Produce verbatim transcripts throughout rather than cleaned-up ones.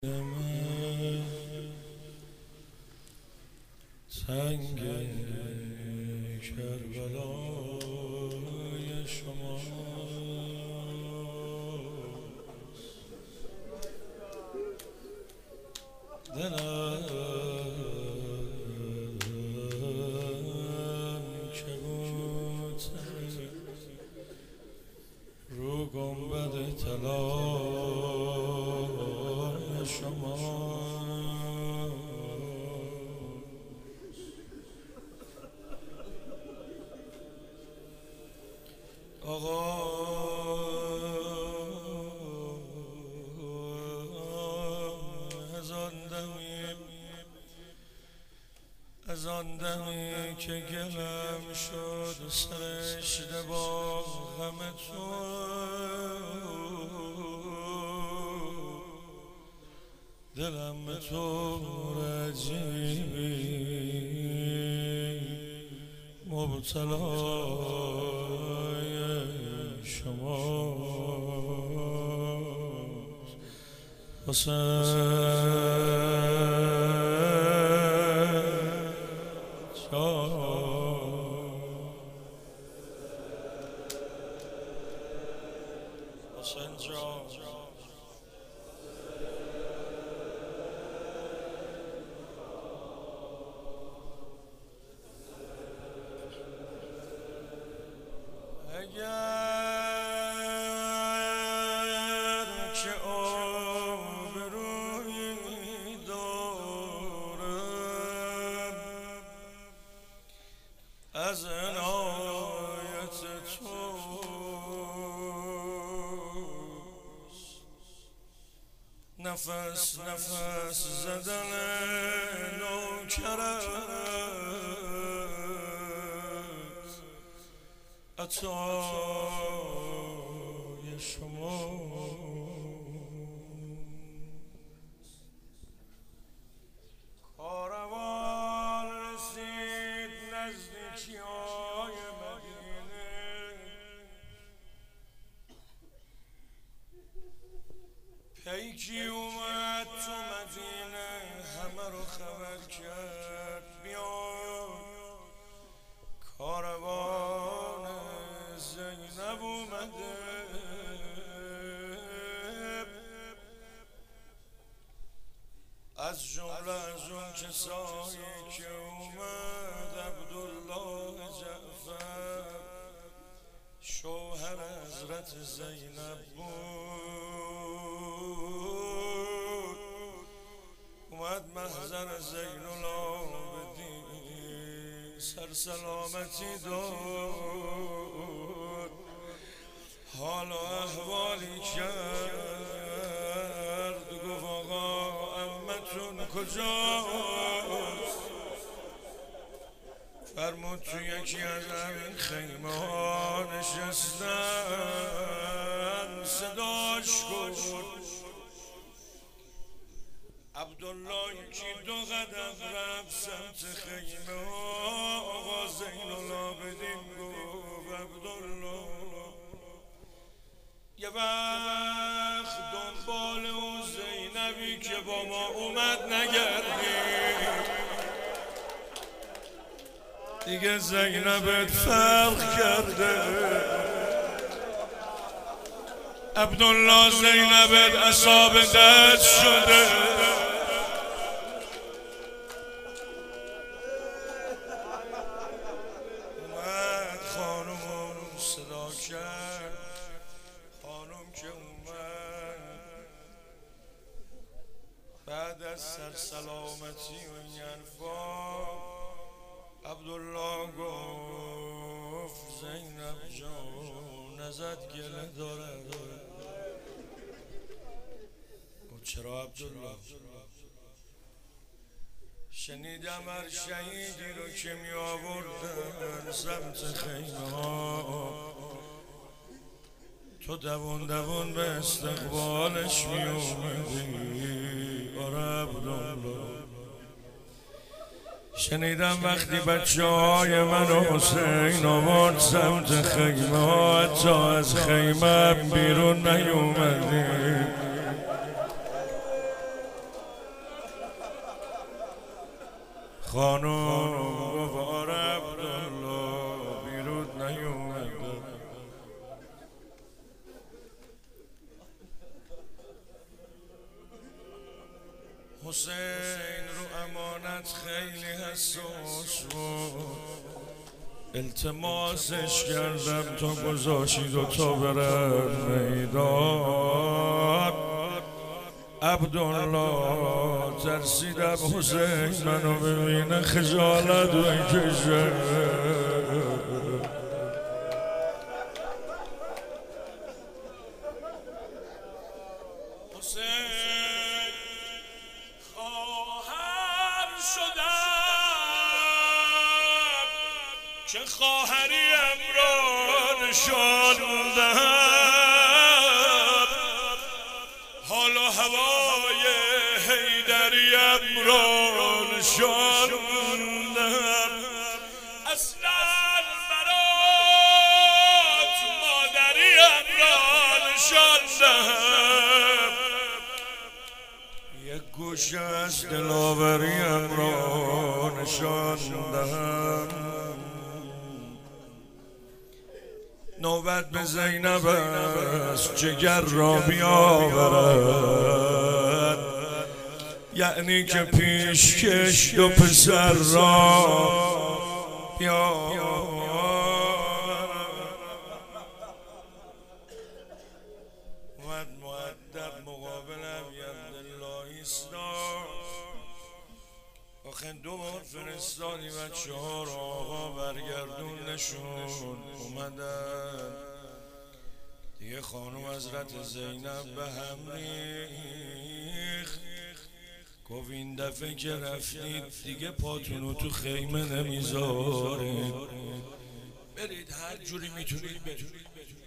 تنگ کربلای شما دلم که بوته رو گنبد طلای شما آقا از آن دمی از آن دمی که گلم شد سرشته با غم تو دلم به تو رجیبی مبتلای شما حسین حسین جان اگر که آبرویی دارم از عنایت توست نفس نفس زدن نوکرت عطای شما کاروان رسید نزدیکی‌های مدینه پیکی اومد تو مدینه همه رو خبر کرد بیاد کاروان زینب اومده از جمله از اون کسایی که اومد عبدالله جعفر شوهر حضرت زینب بود اومد محضر زین العابدین سر سلامتی داد حال و احوالی کرد گفت آقا عمتون کجاست فرمود تو یکی از همین خیمه ها نشستن صداش کن عبدالله یکی دو قدم رفت سمت خیمه ها آقا زین العابدین گفت عبدالله یه وقت دنبال اون زینبی که با ما اومد نگردی دیگه زینبت فرق کرده عبدالله زینبت اصاب درد شده اومد خانم صدا کرد خانم که اومد بعد از سر سلامتی و این حرفا عبدالله گفت زینب جان ازت گله داره گفت چرا عبدالله شنیدم هر شهیدی رو که می آوردن سمت خیمه ها تو دوون دوون به استقبالش می اومدی آره عبدالله شنیدم وقتی بچه های من و حسین آورد سمت خیمه ها حتی از خیمه بیرون نیومدی خانم گفت عبدالله بیرود نیومده. حسین رو امانت خیلی حساس بود، التماسش کردم تا گذاشید و تا برد میدان. عبدالله ترسیدم حسین منو ببینه خجالت بکشه. حسین خواهر شدم که خواهریم را نشان دهم، حال و هوای حیدریم را نشان دهم. اصلا برات مادریم را نشان دهم، یک گوشه از دلاوریم را نشان دهم. نوبت به زینب است جگر را بیاورد، یعنی که پیشکش دو پسر را بیاورد. اومد مؤدب مقابلم عبدالله ایستاد. آخه دو بار فرستادی بچه ها را آقا برگردونشون اومدن دیگه. خانم حضرت زینب به هم ریخت، گفت این دفعه که رفتید دیگه پاتونو تو خیمه نمیذارید، برید هر جوری میتونید برید.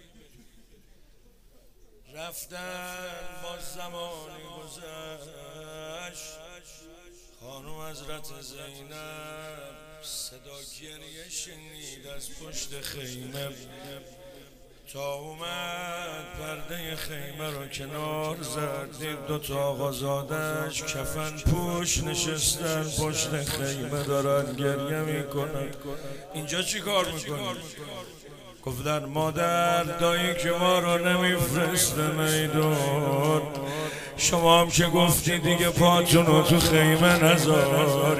رفتن با زمانی گذشت، خانم حضرت زینب صدا گریه شنید از پشت خیمه، تا اومد پرده خیمه رو کنار زد، دید دو تا آقازادش کفن پوش نشستن پشت خیمه دارن گریه میکنن. اینجا چی کار میکنن؟ گفتن مادر دایی که ما رو نمیفرسته میدون، شما هم که گفتی دیگه پاتونو تو خیمه نذاری.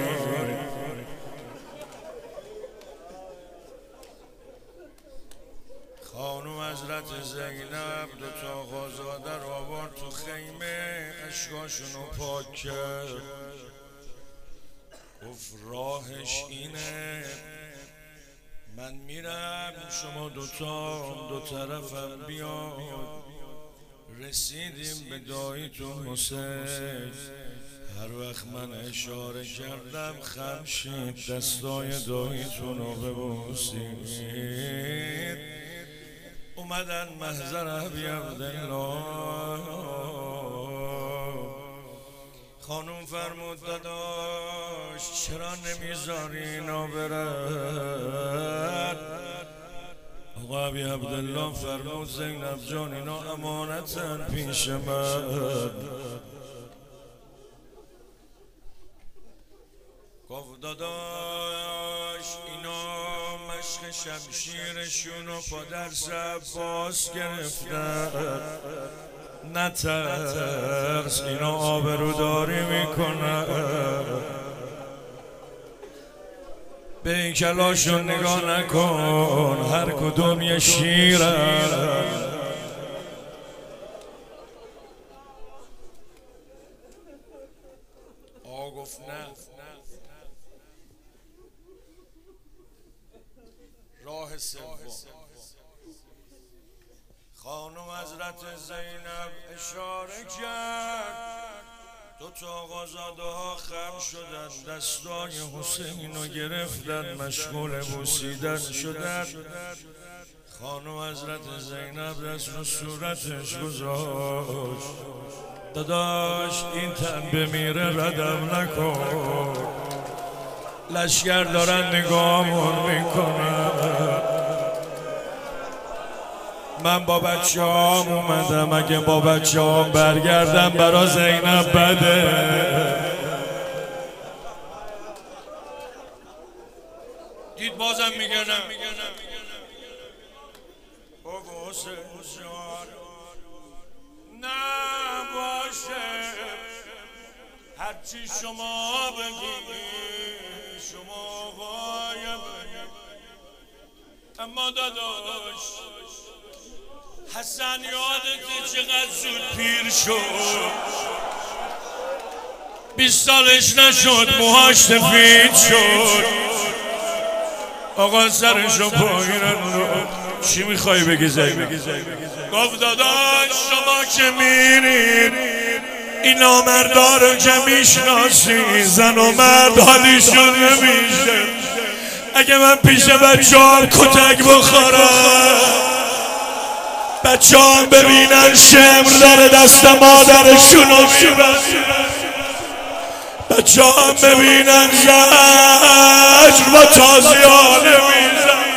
خانم حضرت زینب دو تا آقازاده رو آورد تو خیمه، اشکاشونو پاک کرد، گفت راهش اینه، من میرم شما دوتا دو طرفم بیاد. رسیدیم به داییتون حسین، هر وقت من اشاره کردم خم شید دستای داییتون رو ببوسید. اومدن محضر ابی عبدالله، خانوم فرمود داداش چرا نمیذاری اینا برن؟ آقا ابی عبدالله فرمود زینب جان اینا امانتن پیش من. گفت داداش اینا مشق شمشیرشونو پا درس عباس گرفتن، نترس اینا آبروداری میکنن. به این کلاشون نگاه نکن، هر کدوم یه شیرن. آقا گفت نه، راه سوم. خانم حضرت زینب اشاره کرد، دو تا آقازاده ها خم شدن، دستای حسین رو گرفتن، مشغول بوسیدن شدن. خانم حضرت زینب دست رو صورتش گذاشت، داداش این تن بمیره ردم نکن، لشگر دارن نگاهمون میکنن. من با بچه هام اومدم، اگه با بچه هام برگردم برا زینب بده. بازم میگه نه بگو حسین جان نباشه هرچی شما بگی شما قایم اما داداش حسن یادت چقدر زود پیر شد بیست سالش نشد موهاش سفید شد آقا سرشو پایینن رو چی میخوای بگی زینب گفت داداش شما که میرین این نامردا رو که میشناسی زن و مرد حالیشون نمیشه اگه من پیش بچه هم کتک بخورم بچه هم ببینن شمر در دست مادرشونو میبرن بچه هم ببینن زجر و تازیانه میزن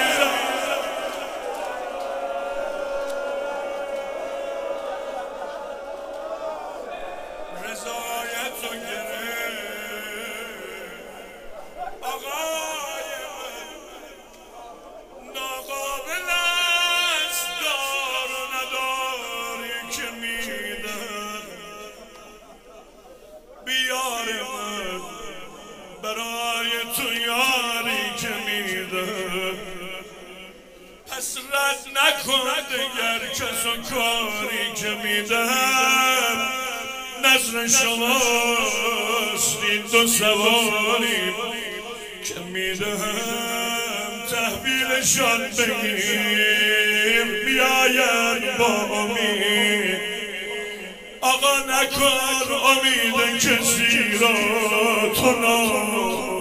رضایت رو گرفت آقای من ناقابل است دار و نداری که میدن بیار من برای تو یاری که میدن پس رد نکن دگر کس و کاری که میدن نظر شماست این دو سواری که میدهم تحویلشان بگیر بیاین با امید آقا نکن امید کسی را تو نامید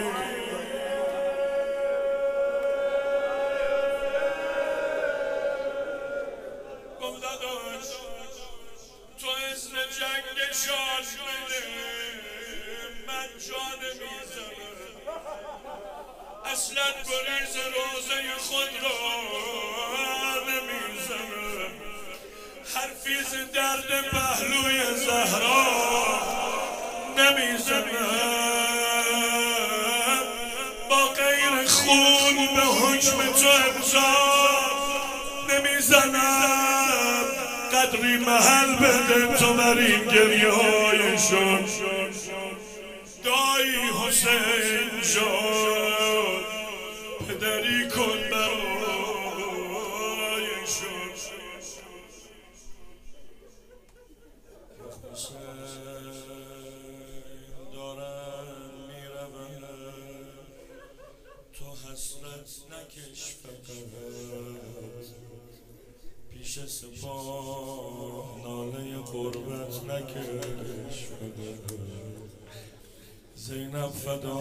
گفت داداش تو اسم جنگشان بده من جان میزنم اصلا بریز روزه خود را نمیزنم حرفی ز درد پهلوی زهرا نمیزنم با غیر خون به حکم تو امضا نمیزنم قدری محل بده تو بر این گریه هایشون دایی حسین جان پدری کن برایشون دارن میرون تو حسرت نکش فقط پیش سپاه ناله غربت نکش فقط زینب فدات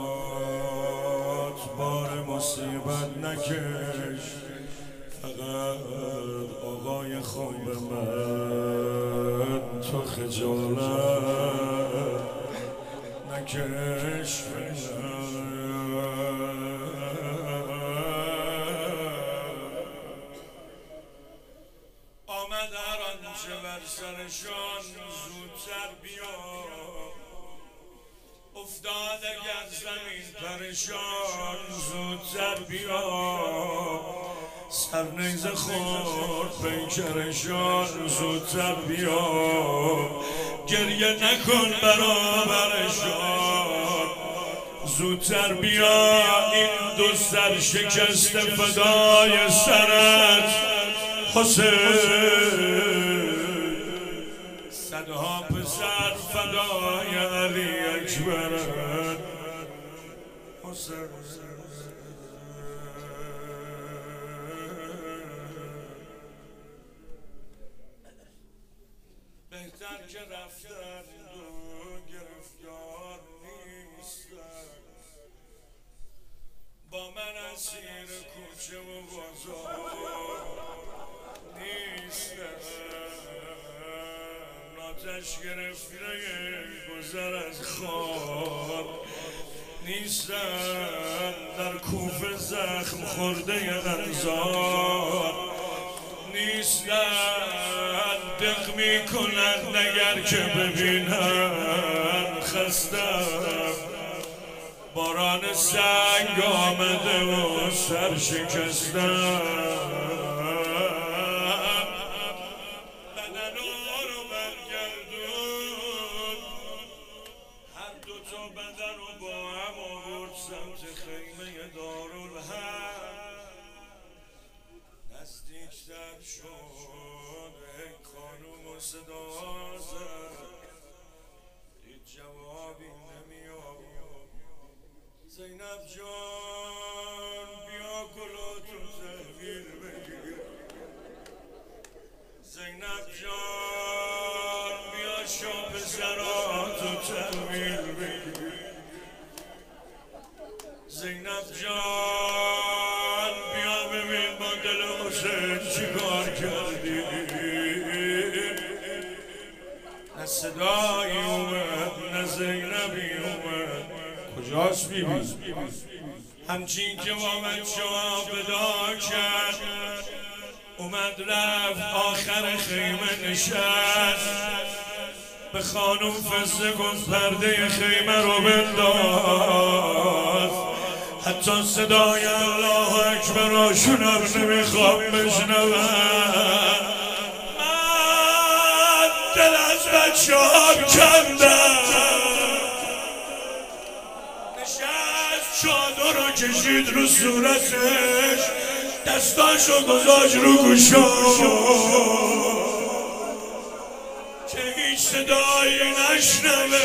بار مصیبت نکش فقط آقای خوب من تو خجالت نکش آمد هر آنچه بر سرشان زودتر بیا افتاد اگر زمین پرشان زودتر بیا سرنیزه خورد پیکرشان زودتر بیا گریه نکن برابرشان زودتر بیا این دو سر شکست فدای سرت حسین صدها پسر فدای علی اکبرت حسین بهتر که رفتن دو گرفتار نیستن با من اسیر کوچه و بازار نیستن آتش گرفته گذر از خار نیستن در کوفه زخم خورده انزار نیستن دق میکنن نگر که ببینن خستم باران سنگ آمده و سر شکستم بدن رو برگردون هر دوتا بدن رو با هم آورد سمت خیمه دارالحق نزدیکتر شد ای خانوم و صدا زد هیچ جوابی نمیاد زینب جان بیا گلاتو تحویل بگیر زینب جان بیا شام پسراتو تحویل بگیر زینب جان بیا ببین با دل حسین چیکار کردی نه صدایی اومد نه زینبی اومد کجاست بی بی همچین که با بچه ها بدا کرد اومد رفت آخر خیمه نشست به خانوم فزه گفت پرده خیمه رو بنداز حتی صدای الله اکبر آشونم نمیخوام بشنوم من دل از بچه ها کندم چادر رو کشید رو صورتش دستاشو گذاشت رو گوشا که هیچ صدایی نشنوه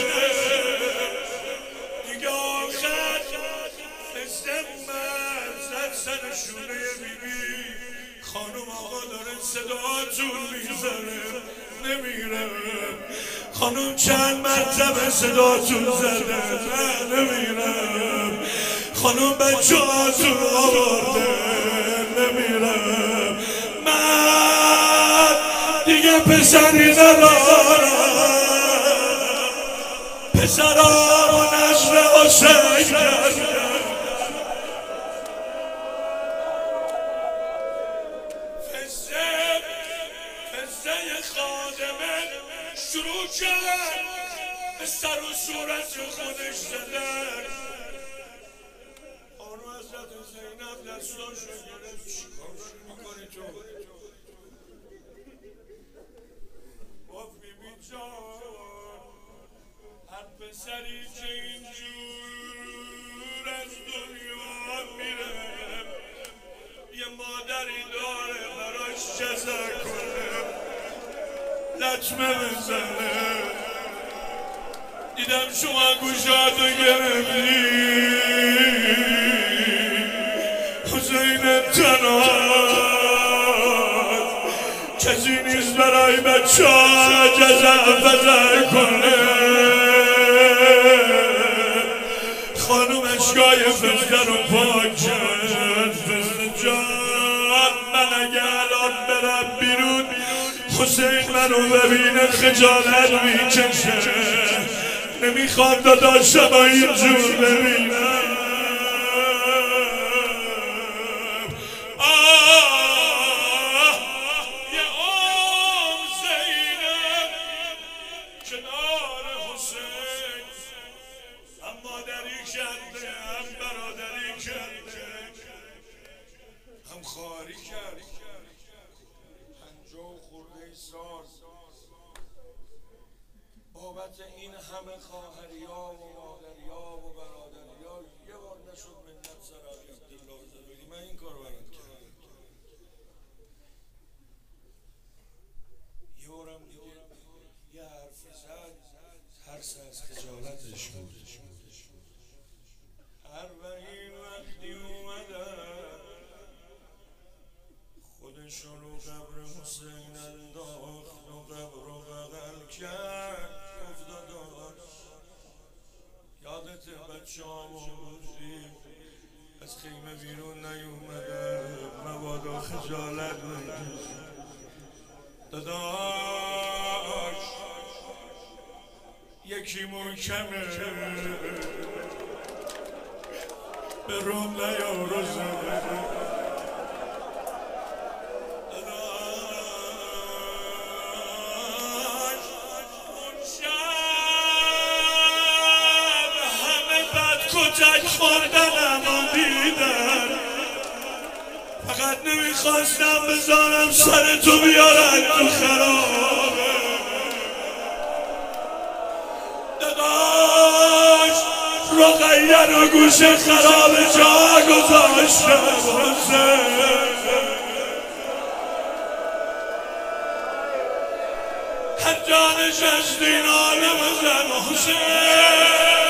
دیگه آخر فزه اومد زد سر شونه بی بی خانم آقا داره صداتون میزنه نمیره خانم چند مرتبه صداتون زده نه نمیره خانم بچه هاتون آورده نمیره من دیگه پسری ندارم پسرا رو نشر حسین کرده شروع کرد به سر و صورت خودش زدن آنو حضرت زینب دستاشو گرفت چیکار میکنی تو گفت بی بی جان هر پسری که اینجور از دنیا میره یه مادری داره براش جزا کنه لطمه بزنه دیدم شما گوشاتو گرفتی حسین تناد کسی نیست برای بچه ها جزا فزا کنه خانوم اشکای فزده رو پاک کرد فزده جان من اگه الان برم بیرون حسین منو ببینه خجالت میکشه نمیخواد داداشم اینجور ببینم آه یه عمر زینب کنار حسین هم مادری کرده هم برادری کرده هم خواهری کرده بابت این همه خواهریا و مادریا و برادریا یه بار نشد منت سر علی عبدالله بگی من این کار برات کردم یه بارم دیگه یه حرف زد ترس از خجالتش بود اربعین وقتی اومدن خودشون رو قبر حسین انداخت و قبر رو بغل کرد یادت بچه ها بودی از خیمه بیرون نیومده مبادا خجالت بکشی داداش یکی محکمه به روم نیارو زده کتک خوردنم و دیدن، فقط نمیخواستم بذارم سر تو بیارن تو خرابه. داداش رقیه رو گوش خراب جا گذاشته بازه، هر جا نشستین آلم زن حسین.